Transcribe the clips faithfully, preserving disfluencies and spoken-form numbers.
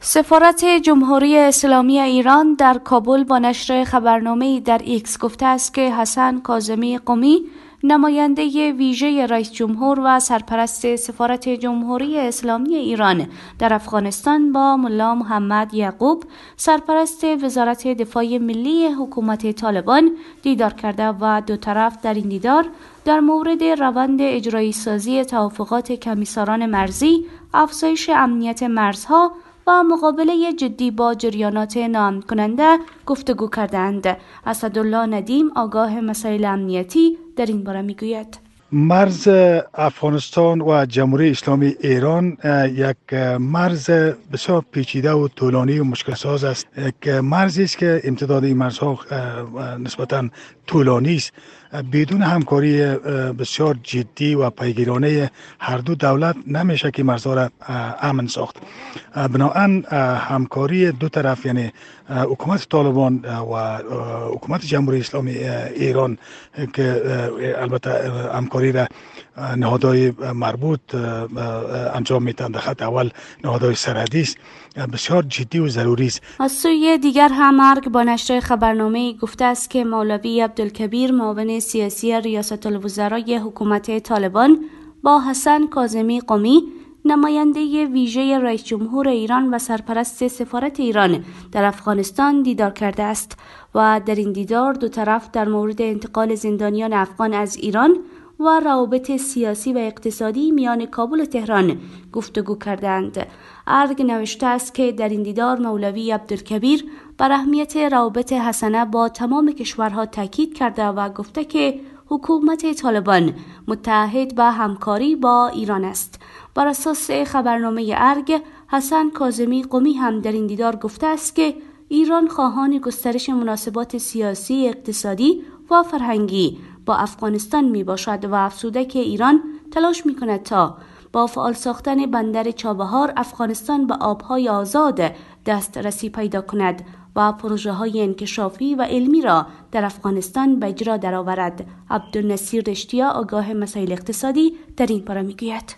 سفارت جمهوری اسلامی ایران در کابل با نشر خبرنامه‌ای در ایکس گفته است که حسن کاظمی قمی، نماینده ویژه رئیس جمهور و سرپرست سفارت جمهوری اسلامی ایران در افغانستان، با ملا محمد یعقوب، سرپرست وزارت دفاع ملی حکومت طالبان دیدار کرده و دو طرف در این دیدار در مورد روند اجرایی سازی توافقات کمیساران مرزی، افزایش امنیت مرزها و مقابله جدی با جریانات ناامن کننده گفتگو کردند. اسدالله ندیم، آگاه مسائل امنیتی، در این باره میگوید: مرز افغانستان و جمهوری اسلامی ایران یک مرز بسیار پیچیده و طولانی و مشکل ساز است. یک مرزی است که امتداد این مرزها نسبتاً طولانی است. بدون همکاری بسیار جدی و پیگیرانه هر دو دولت نمیشه که مرزها را امن ساخت. بنابراین همکاری دو طرف، یعنی حکومت طالبان و حکومت جمهوری اسلامی ایران، که البته همکاری را نهادهای مربوط انجام میتن، در خط اول نهادهای سرحدی است، بسیار جدی و ضروری است. از سوی دیگر هم ارگ با نشر خبرنامه گفته است که مولوی عبدالکبیر، معاون سیاسی ریاست الوزرای حکومت طالبان، با حسن کاظمی قمی، نماینده ویژه رئیس جمهور ایران و سرپرست سفارت ایران در افغانستان دیدار کرده است و در این دیدار دو طرف در مورد انتقال زندانیان افغان از ایران و روابط سیاسی و اقتصادی میان کابل و تهران گفتگو کردند. ارگ نوشته است که در این دیدار مولوی عبدالکبیر بر اهمیت روابط حسنه با تمام کشورها تاکید کرده و گفته که حکومت طالبان متعهد به همکاری با ایران است. بر اساس خبرنامه ارگ، حسن کاظمی قمی هم در این دیدار گفته است که ایران خواهان گسترش مناسبات سیاسی، اقتصادی و فرهنگی با افغانستان می باشد و افزوده که ایران تلاش می کند تا با فعال ساختن بندر چابهار افغانستان به آبهای آزاد دسترسی پیدا کند و پروژه های انکشافی و علمی را در افغانستان به اجرا درآورد. عبدالنصیر رشتیا، آگاه مسائل اقتصادی، در این باره میگوید: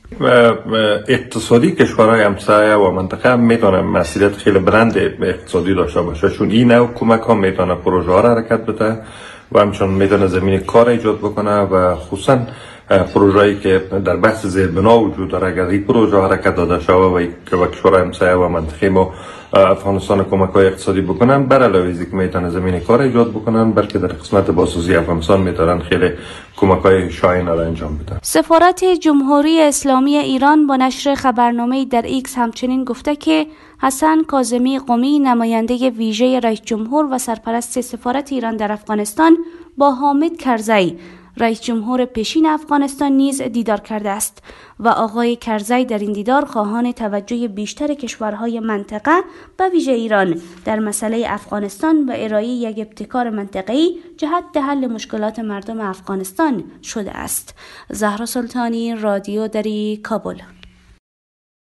اقتصادی کشورهای همسایه و منطقه میتونه مسئولیت خیلی بلند اقتصادی داشته باشه، چون این نوع کمک ها میتونه پروژه ها را حرکت بده و همچنان میتونه زمین کار ایجاد بکنه و خصوصا پروژه‌ای که در بحث زیربنا وجود داره، اگر این پروژه حرکت داده شود و که با کشورهای همسایه و منطقه ما افغانستان کمک‌های اقتصادی بکنن، بر علاوه از اینکه میتونه زمین کار ایجاد بکنن، بلکه در قسمت بازسازی افغانستان میتونن خیلی کمک‌های شایان را انجام بدن. سفارت جمهوری اسلامی ایران با نشر خبرنامه در ایکس همچنین گفته که حسن کاظمی قمی، نماینده ویژه رئیس جمهور و سرپرست سفارت ایران در افغانستان، با حامد کرزی، رئیس جمهور پیشین افغانستان نیز دیدار کرده است و آقای کرزی در این دیدار خواهان توجه بیشتر کشورهای منطقه به ویژه ایران در مسئله افغانستان و ارائه یک ابتکار منطقه‌ای جهت حل مشکلات مردم افغانستان شده است. زهرا سلطانی، رادیو دری، کابل.